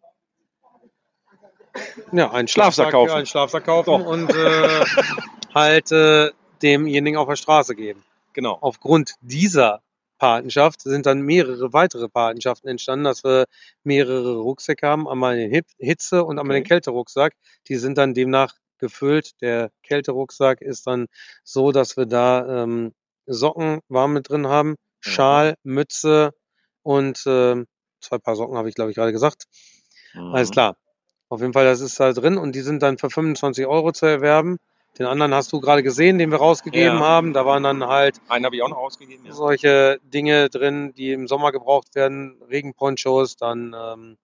Ja, einen Schlafsack Schlafsack, kaufen. einen Schlafsack kaufen So. und äh, halt äh, demjenigen auf der Straße geben. Genau. Aufgrund dieser Patenschaft sind dann mehrere weitere Patenschaften entstanden, dass wir mehrere Rucksäcke haben, einmal den Hip- Hitze- und einmal Okay. den Kälterucksack. Die sind dann demnach gefüllt. Der Kälterucksack ist dann so, dass wir da ähm, Socken warm mit drin haben, Schal, Mütze und ähm, zwei Paar Socken habe ich, glaube ich, gerade gesagt. Mhm. Alles klar. Auf jeden Fall, das ist da drin und die sind dann für fünfundzwanzig Euro zu erwerben. Den anderen hast du gerade gesehen, den wir rausgegeben Ja. haben. Da waren dann halt Einen habe ich auch noch ausgegeben. Ja. solche Dinge drin, die im Sommer gebraucht werden. Regenponchos, dann ähm,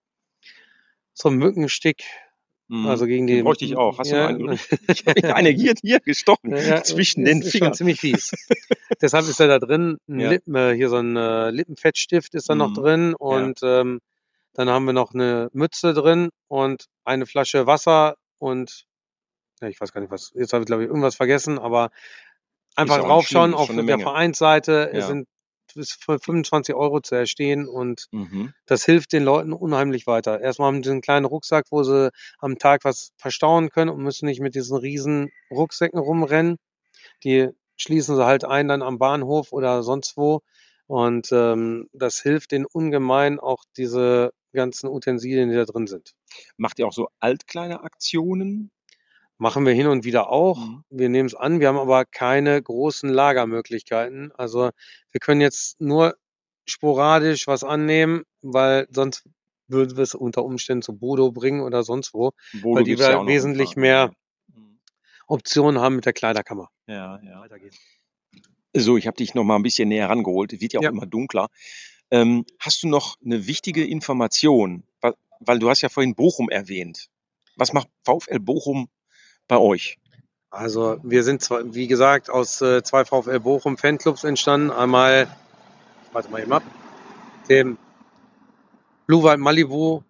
so ein Mückenstick. Mhm. Also gegen Den die. bräuchte ich auch. Hast du ja, noch einen übrig? Ich habe eine hier, hier gestochen ja, zwischen ist, den ist Fingern. schon ziemlich fies. Deshalb ist er da drin. Ein Ja. Lippen, äh, hier so ein äh, Lippenfettstift ist da noch Mhm. drin und ähm, dann haben wir noch eine Mütze drin und eine Flasche Wasser und ja, ich weiß gar nicht was. Jetzt habe ich glaube ich irgendwas vergessen, aber einfach auch nicht draufschauen schlimm, ist auf schon eine der Menge. Vereinsseite. Es Ja. sind bis für fünfundzwanzig Euro zu erstehen und Mhm. das hilft den Leuten unheimlich weiter. Erstmal haben sie einen kleinen Rucksack, wo sie am Tag was verstauen können und müssen nicht mit diesen riesen Rucksäcken rumrennen. Die schließen sie halt ein dann am Bahnhof oder sonst wo. Und ähm, das hilft denen ungemein, auch diese ganzen Utensilien, die da drin sind. Macht ihr auch so Altkleideraktionen? Machen wir hin und wieder auch. Mhm. Wir nehmen es an. Wir haben aber keine großen Lagermöglichkeiten. Also wir können jetzt nur sporadisch was annehmen, weil sonst würden wir es unter Umständen zu Bodo bringen oder sonst wo, Bodo weil die gibt's ja auch noch im wesentlich Verein, mehr ja. Mhm. Optionen haben mit der Kleiderkammer. Ja, ja. Weitergehen. So, ich habe dich noch mal ein bisschen näher rangeholt. Es wird ja auch Ja. immer dunkler. Ähm, hast du noch eine wichtige Information? Weil, weil du hast ja vorhin Bochum erwähnt. Was macht VfL Bochum bei euch? Also wir sind zwar, wie gesagt, aus äh, zwei VfL Bochum Fanclubs entstanden. Einmal, warte mal eben ab, dem Blue Wald Malibu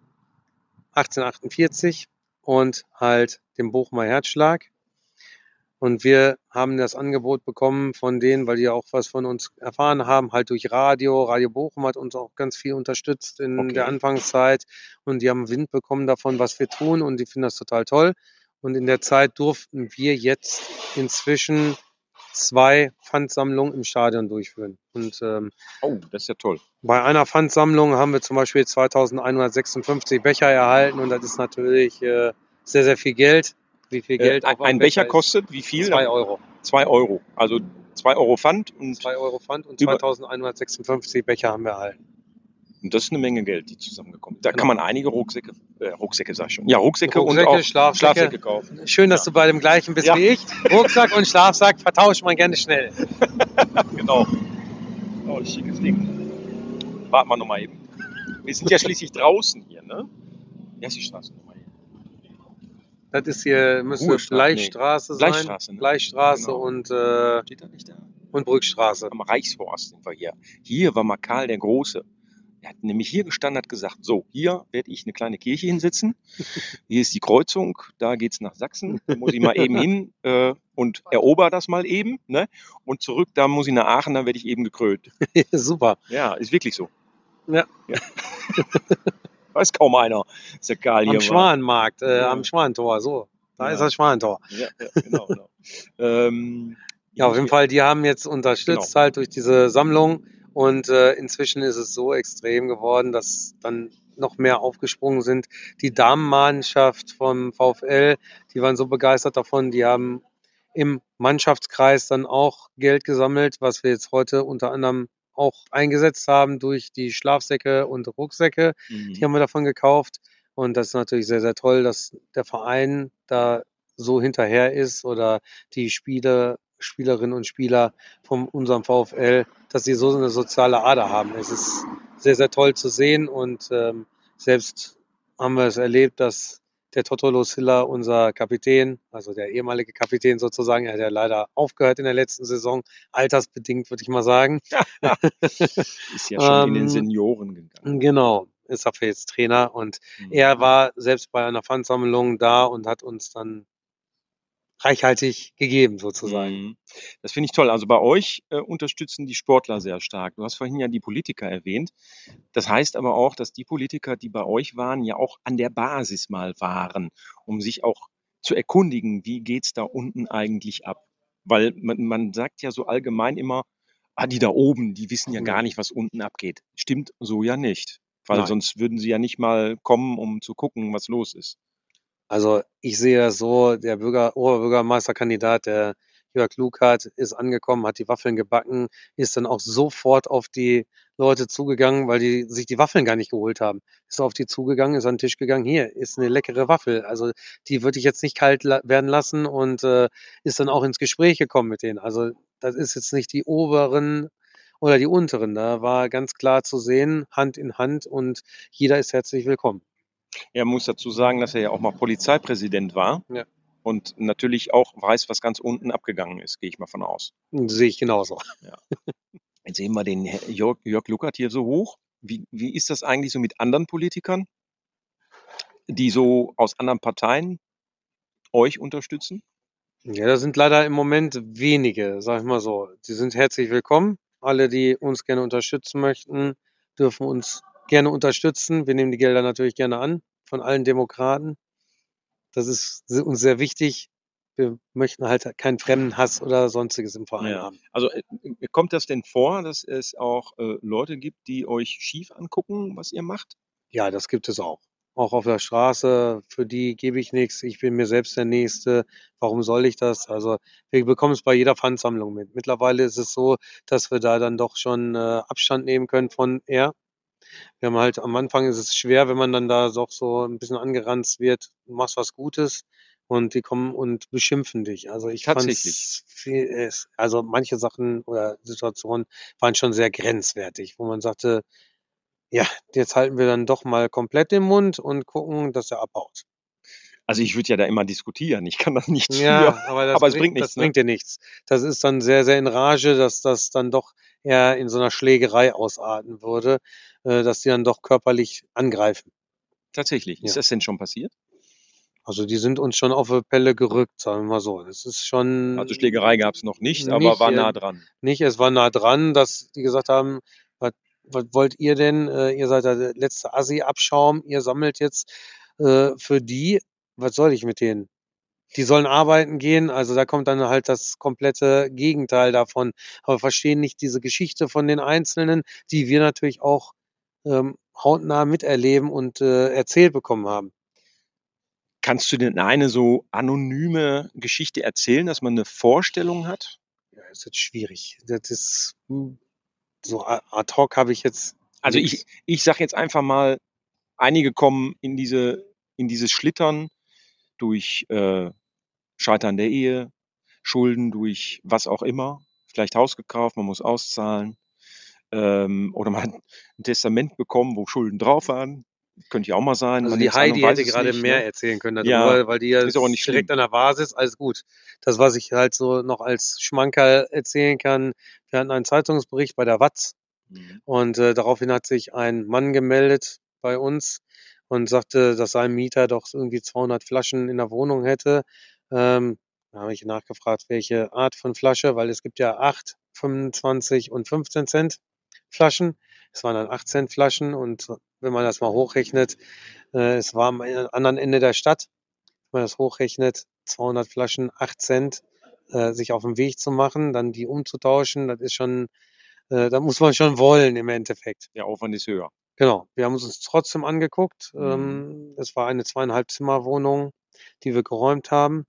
achtzehnhundertachtundvierzig und halt dem Bochumer Herzschlag. Und wir haben das Angebot bekommen von denen, weil die auch was von uns erfahren haben, halt durch Radio. Radio Bochum hat uns auch ganz viel unterstützt in Okay. der Anfangszeit. Und die haben Wind bekommen davon, was wir tun. Und die finden das total toll. Und in der Zeit durften wir jetzt inzwischen zwei Pfandsammlungen im Stadion durchführen. Und ähm, Oh, das ist ja toll. bei einer Pfandsammlung haben wir zum Beispiel zweitausendeinhundertsechsundfünfzig Becher erhalten und das ist natürlich äh, sehr, sehr viel Geld. Wie viel Geld Äh, auf ein einem Becher ist? kostet wie viel? Zwei Euro. Zwei Euro. Also zwei Euro Pfand und, Zwei Euro Pfand und Über- zweitausendeinhundertsechsundfünfzig Becher haben wir erhalten. und das ist eine Menge Geld, die zusammengekommen ist. Da Genau. kann man einige Rucksäcke, äh, Rucksäcke sag ich schon. Ja, Rucksäcke, Rucksäcke, und auch Schlafsäcke. Schlafsäcke kaufen. Schön, dass Ja. du bei dem gleichen bist Ja. wie ich. Rucksack und Schlafsack vertauscht man gerne schnell. Genau. Oh, ein schickes Ding. Warten wir nochmal eben. Wir sind ja schließlich draußen hier, ne? Wie heißt die Straße nochmal hier? Das ist hier, müsste Ruhestraße, Bleichstraße nee. sein. Bleichstraße, ne? Bleichstraße Genau. und, äh, Steht da nicht da? und Brückstraße. Am Reichshorst sind wir hier. Hier war mal Karl der Große. Er hat nämlich hier gestanden, hat gesagt, so, hier werde ich eine kleine Kirche hinsetzen. Hier ist die Kreuzung, da geht's nach Sachsen. Da muss ich mal eben hin äh, und erober das mal eben. Ne? Und zurück, da muss ich nach Aachen, dann werde ich eben gekrönt. Super. Ja, ist wirklich so. Ja. Ja. Weiß kaum einer, dass der Karl hier Am war. Schwanenmarkt, äh, Ja. am Schwanentor, so. Da Ja. ist das Schwanentor. Ja, ja, genau. genau. ähm, Ja, auf jeden Fall, die haben jetzt unterstützt Genau. halt durch diese Sammlung und äh, inzwischen ist es so extrem geworden, dass dann noch mehr aufgesprungen sind. Die Damenmannschaft vom VfL, die waren so begeistert davon, die haben im Mannschaftskreis dann auch Geld gesammelt, was wir jetzt heute unter anderem auch eingesetzt haben durch die Schlafsäcke und Rucksäcke. Mhm. Die haben wir davon gekauft und das ist natürlich sehr, sehr toll, dass der Verein da so hinterher ist oder die Spieler, Spielerinnen und Spieler von unserem VfL, dass sie so eine soziale Ader haben. Es ist sehr, sehr toll zu sehen und ähm, selbst haben wir es erlebt, dass der Totolo Silla, unser Kapitän, also der ehemalige Kapitän sozusagen, er hat ja leider aufgehört in der letzten Saison, altersbedingt würde ich mal sagen. Ist ja schon in den Ähm, Senioren gegangen. Genau, ist dafür jetzt Trainer und Mhm. er war selbst bei einer Pfandsammlung da und hat uns dann reichhaltig gegeben sozusagen. Mhm. Das finde ich toll. Also bei euch äh, unterstützen die Sportler sehr stark. Du hast vorhin ja die Politiker erwähnt. Das heißt aber auch, dass die Politiker, die bei euch waren, ja auch an der Basis mal waren, um sich auch zu erkundigen, wie geht's da unten eigentlich ab? Weil man, man sagt ja so allgemein immer, ah, die da oben, die wissen ja gar nicht, was unten abgeht. Stimmt so ja nicht. Weil Nein. sonst würden sie ja nicht mal kommen, um zu gucken, was los ist. Also ich sehe das so, der Bürger, Oberbürgermeisterkandidat, der Jörg Lukert, ist angekommen, hat die Waffeln gebacken, ist dann auch sofort auf die Leute zugegangen, weil die sich die Waffeln gar nicht geholt haben. Ist auf die zugegangen, ist an den Tisch gegangen, hier ist eine leckere Waffel. Also die würde ich jetzt nicht kalt la- werden lassen und äh, ist dann auch ins Gespräch gekommen mit denen. Also das ist jetzt nicht die oberen oder die unteren. Da war ganz klar zu sehen, Hand in Hand und jeder ist herzlich willkommen. Er muss dazu sagen, dass er ja auch mal Polizeipräsident war. Ja. Und natürlich auch weiß, was ganz unten abgegangen ist, gehe ich mal von aus. Sehe ich genauso. Jetzt sehen wir den Herr Jörg, Jörg Lukert hier so hoch. Wie, wie ist das eigentlich so mit anderen Politikern, die so aus anderen Parteien euch unterstützen? Ja, das sind leider im Moment wenige, sag ich mal so. Die sind herzlich willkommen. Alle, die uns gerne unterstützen möchten, dürfen uns gerne unterstützen. Wir nehmen die Gelder natürlich gerne an von allen Demokraten. Das ist uns sehr wichtig. Wir möchten halt keinen Fremdenhass oder sonstiges im Verein Ja. haben. Also äh, kommt das denn vor, dass es auch äh, Leute gibt, die euch schief angucken, was ihr macht? Ja, das gibt es auch. Auch auf der Straße, für die gebe ich nichts. Ich bin mir selbst der Nächste. Warum soll ich das? Also wir bekommen es bei jeder Pfandsammlung mit. Mittlerweile ist es so, dass wir da dann doch schon äh, Abstand nehmen können von er. Wir haben halt am Anfang ist es schwer, wenn man dann da doch so ein bisschen angeranzt wird, du machst was Gutes und die kommen und beschimpfen dich. Also ich Tatsächlich. fand's viel, es- also manche Sachen oder Situationen waren schon sehr grenzwertig, wo man sagte, ja, jetzt halten wir dann doch mal komplett den Mund und gucken, dass er abhaut. Also ich würde ja da immer diskutieren. Ich kann da nichts Ja, für. aber das, Aber es bringt, bringt nichts, das ne? bringt dir nichts. Das ist dann sehr, sehr in Rage, dass das dann doch eher in so einer Schlägerei ausarten würde, äh, dass die dann doch körperlich angreifen. Tatsächlich. Ist Ja. das denn schon passiert? Also die sind uns schon auf die Pelle gerückt, sagen wir mal so. Es ist schon Also Schlägerei gab es noch nicht, aber Nicht, war äh, nah dran. nicht, es war nah dran, dass die gesagt haben, was, was wollt ihr denn? Äh, ihr seid der letzte Assi-Abschaum, ihr sammelt jetzt äh, für die, was soll ich mit denen? die sollen arbeiten gehen. Also da kommt dann halt das komplette Gegenteil davon. Aber verstehen nicht diese Geschichte von den Einzelnen, die wir natürlich auch ähm, hautnah miterleben und äh, erzählt bekommen haben. Kannst du denn eine so anonyme Geschichte erzählen, dass man eine Vorstellung hat? Ja, ist jetzt schwierig. Das ist hm, so a- ad hoc habe ich jetzt. Also nix. ich, ich sage jetzt einfach mal, einige kommen in diese in dieses Schlittern durch äh, Scheitern der Ehe, Schulden durch was auch immer, vielleicht Haus gekauft, man muss auszahlen, ähm, oder man hat ein Testament bekommen, wo Schulden drauf waren. Könnte ja auch mal sein. Also Man die nimmt es an und Heidi weiß hätte es gerade nicht, mehr ne? erzählen können Ja, darüber, weil die ja ist aber nicht direkt schlimm. an der Basis, alles gut. Das, was ich halt so noch als Schmankerl erzählen kann, wir hatten einen Zeitungsbericht bei der Watz Mhm. und äh, daraufhin hat sich ein Mann gemeldet bei uns und sagte, dass sein Mieter doch irgendwie zweihundert Flaschen in der Wohnung hätte. Ähm, da habe ich nachgefragt, welche Art von Flasche, weil es gibt ja acht, fünfundzwanzig und fünfzehn Cent Flaschen. Es waren dann acht Cent Flaschen und wenn man das mal hochrechnet, äh, es war am anderen Ende der Stadt, wenn man das hochrechnet, zweihundert Flaschen, acht Cent, äh, sich auf den Weg zu machen, dann die umzutauschen, das ist schon, äh, da muss man schon wollen im Endeffekt. Der Aufwand ist höher. Genau, wir haben es uns trotzdem angeguckt. Mhm. Ähm, es war eine zweieinhalb Zimmerwohnung, die wir geräumt haben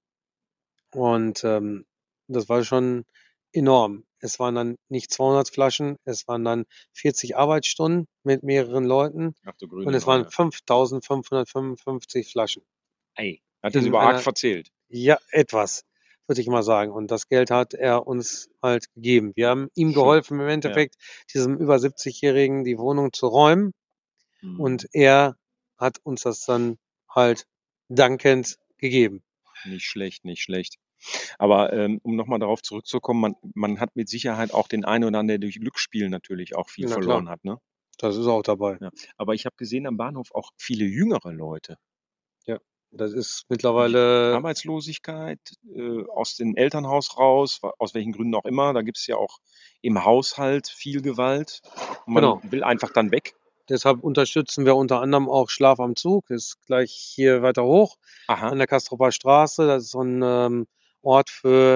und ähm, das war schon enorm. Es waren dann nicht zweihundert Flaschen, es waren dann vierzig Arbeitsstunden mit mehreren Leuten Ach du und grüne es waren Neune. fünftausendfünfhundertfünfundfünfzig Flaschen. Ey, hat das In über arg einer, verzählt. ja, etwas, würde ich mal sagen. Und das Geld hat er uns halt gegeben. Wir haben ihm Schön. geholfen, im Ja. Endeffekt diesem über siebzig-Jährigen die Wohnung zu räumen. Mhm. Und er hat uns das dann halt dankend gegeben. Nicht schlecht, nicht schlecht. Aber ähm, um nochmal darauf zurückzukommen, man, man hat mit Sicherheit auch den einen oder anderen, der durch Glücksspiel natürlich auch viel Na verloren klar, hat, ne? das ist auch dabei. Ja. Aber ich habe gesehen am Bahnhof auch viele jüngere Leute. Ja, das ist Die mittlerweile, Arbeitslosigkeit, äh, aus dem Elternhaus raus, wa- aus welchen Gründen auch immer. Da gibt es ja auch im Haushalt viel Gewalt. Und man genau. will einfach dann weg. Deshalb unterstützen wir unter anderem auch Schlaf am Zug, ist gleich hier weiter hoch Aha. an der Kastropper Straße. Das ist so ein ähm, Ort für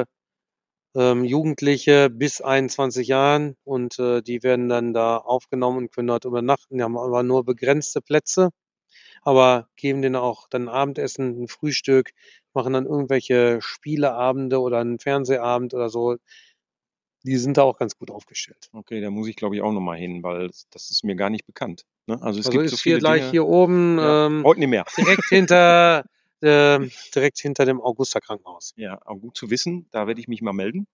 ähm, Jugendliche bis einundzwanzig Jahren und äh, die werden dann da aufgenommen und können dort übernachten. Die haben aber nur begrenzte Plätze, aber geben denen auch dann Abendessen, ein Frühstück, machen dann irgendwelche Spieleabende oder einen Fernsehabend oder so. Die sind da auch ganz gut aufgestellt. Okay, da muss ich glaube ich auch nochmal hin, weil das- das ist mir gar nicht bekannt. Ne? Also es Also gibt so ist hier viele gleich Dinge. hier oben Ja, ähm, heute nicht mehr. direkt hinter ähm, direkt hinter dem Augusta Krankenhaus. Ja, auch gut zu wissen. Da werde ich mich mal melden.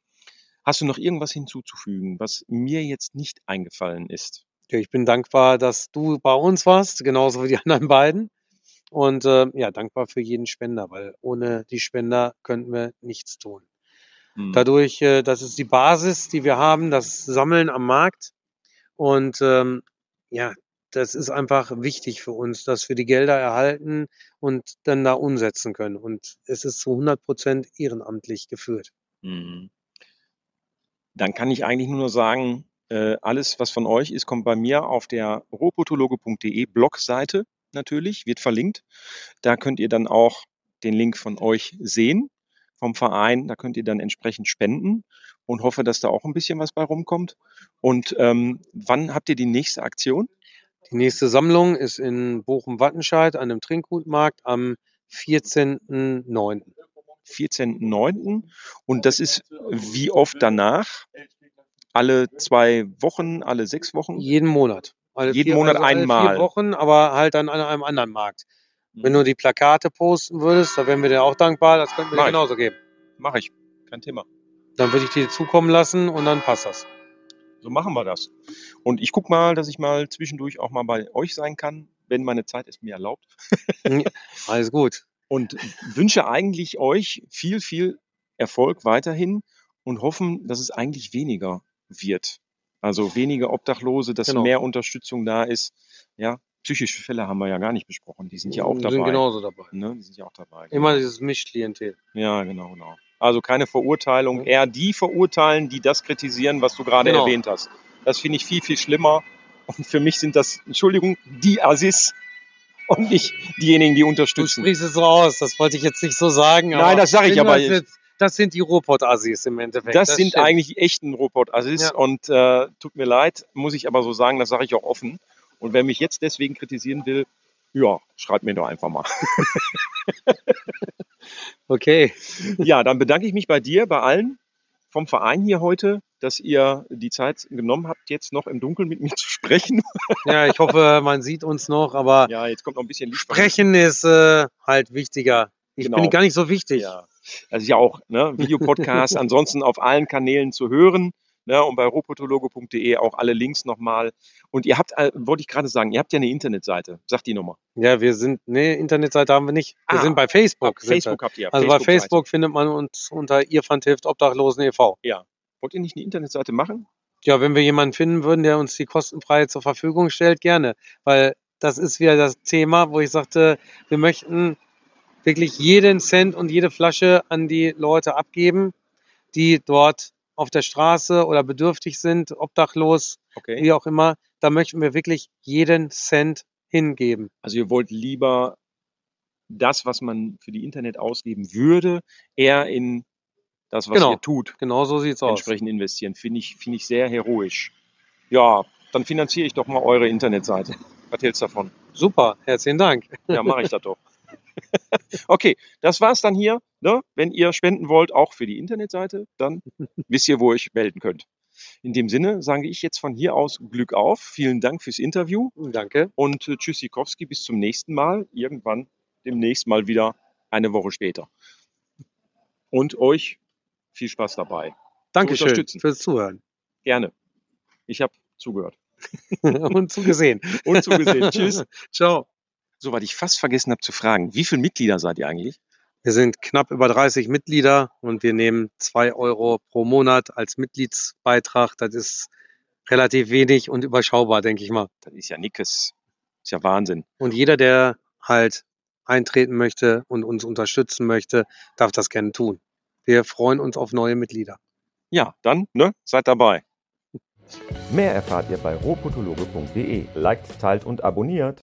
Hast du noch irgendwas hinzuzufügen, was mir jetzt nicht eingefallen ist? Ja, ich bin dankbar, dass du bei uns warst, genauso wie die anderen beiden. Und äh, ja, dankbar für jeden Spender, weil ohne die Spender könnten wir nichts tun. Hm. Dadurch, äh, das ist die Basis, die wir haben, das Sammeln am Markt. Und ähm, ja, das ist einfach wichtig für uns, dass wir die Gelder erhalten und dann da umsetzen können. Und es ist zu hundert Prozent ehrenamtlich geführt. Mhm. Dann kann ich eigentlich nur noch sagen, äh, alles, was von euch ist, kommt bei mir auf der ruhrpotologe punkt de Blogseite natürlich, wird verlinkt. Da könnt ihr dann auch den Link von euch sehen, vom Verein. Da könnt ihr dann entsprechend spenden und hoffe, dass da auch ein bisschen was bei rumkommt. Und ähm, wann habt ihr die nächste Aktion? Die nächste Sammlung ist in Bochum-Wattenscheid an einem Trinkgutmarkt am vierzehnten neunten vierzehnten neunten Und das ist wie oft danach? Alle zwei Wochen, alle sechs Wochen? Jeden Monat. Alle Jeden vier, Monat also alle vier einmal. Wochen, aber halt dann an einem anderen Markt. Wenn du Mhm. die Plakate posten würdest, da wären wir dir auch dankbar. Das könnten wir dir Mach ich. genauso geben. Mache ich. Kein Thema. Dann würde ich dir zukommen lassen und dann passt das. So machen wir das. Und ich gucke mal, dass ich mal zwischendurch auch mal bei euch sein kann, wenn meine Zeit es mir erlaubt. Ja, alles gut. Und wünsche eigentlich euch viel, viel Erfolg weiterhin und hoffen, dass es eigentlich weniger wird. Also weniger Obdachlose, dass Genau. mehr Unterstützung da ist. Ja, psychische Fälle haben wir ja gar nicht besprochen. Die sind ja auch Die dabei. sind genauso dabei. Ne? Die sind ja auch dabei. Immer Genau. dieses Mischklientel. Ja, genau, genau. Also keine Verurteilung, Ja. eher die verurteilen, die das kritisieren, was du gerade Genau. erwähnt hast. Das finde ich viel, viel schlimmer. Und für mich sind das, Entschuldigung, die Assis. und nicht diejenigen, die Du unterstützen. sprichst es so aus, das wollte ich jetzt nicht so sagen. Nein, das sage ich wenn du aber. das jetzt- Das sind die Ruhrpott-Assis im Endeffekt. Das, sind stimmt. eigentlich die echten Ruhrpott-Assis Ja. und äh, tut mir leid, muss ich aber so sagen, das sage ich auch offen. Und wer mich jetzt deswegen kritisieren will, ja, schreibt mir doch einfach mal. Okay. Ja, dann bedanke ich mich bei dir, bei allen vom Verein hier heute, dass ihr die Zeit genommen habt, jetzt noch im Dunkeln mit mir zu sprechen. Ja, ich hoffe, man sieht uns noch, aber Ja, jetzt kommt noch ein bisschen Licht. Sprechen ist äh, halt wichtiger. Ich Genau. bin gar nicht so wichtig. Ja, das ist ja auch ne, Videopodcast, ansonsten auf allen Kanälen zu hören. Ne, und bei ruhrpottologe punkt de auch alle Links nochmal. Und ihr habt, äh, wollte ich gerade sagen, ihr habt ja eine Internetseite. Sagt die nochmal. Ja, wir sind, nee, Internetseite haben wir nicht. Wir Ah, sind bei Facebook. sind Facebook habt ihr. wir. Also bei Facebook-Seite. Facebook findet man uns unter Ihr Pfand hilft Obdachlosen e V. Ja. Wollt ihr nicht eine Internetseite machen? Ja, wenn wir jemanden finden würden, der uns die kostenfrei zur Verfügung stellt, gerne. Weil das ist wieder das Thema, wo ich sagte, wir möchten wirklich jeden Cent und jede Flasche an die Leute abgeben, die dort auf der Straße oder bedürftig sind, obdachlos, Okay. wie auch immer. Da möchten wir wirklich jeden Cent hingeben. Also ihr wollt lieber das, was man für die Internet ausgeben würde, eher in das, was Genau. ihr tut, Genau so sieht's aus. entsprechend investieren. Finde ich, finde ich sehr heroisch. Ja, dann finanziere ich doch mal eure Internetseite. Was hältst du davon? Super, herzlichen Dank. Ja, mache ich das doch. Okay, das war's dann hier. Ne? Wenn ihr spenden wollt, auch für die Internetseite, dann wisst ihr, wo ihr euch melden könnt. In dem Sinne sage ich jetzt von hier aus Glück auf. Vielen Dank fürs Interview Danke. und äh, Tschüssikowski, bis zum nächsten Mal. Irgendwann demnächst mal wieder eine Woche später. Und euch viel Spaß dabei. Dankeschön unterstützen. fürs Zuhören Gerne. Ich habe zugehört und zugesehen. und zugesehen. Tschüss. Ciao. So, was ich fast vergessen habe zu fragen. Wie viele Mitglieder seid ihr eigentlich? Wir sind knapp über dreißig Mitglieder und wir nehmen zwei Euro pro Monat als Mitgliedsbeitrag. Das ist relativ wenig und überschaubar, denke ich mal. Das ist ja nickes. Ist ja Wahnsinn. Und jeder, der halt eintreten möchte und uns unterstützen möchte, darf das gerne tun. Wir freuen uns auf neue Mitglieder. Ja, dann, ne, seid dabei. Mehr erfahrt ihr bei ruhrpottologe punkt de. Liked, teilt und abonniert.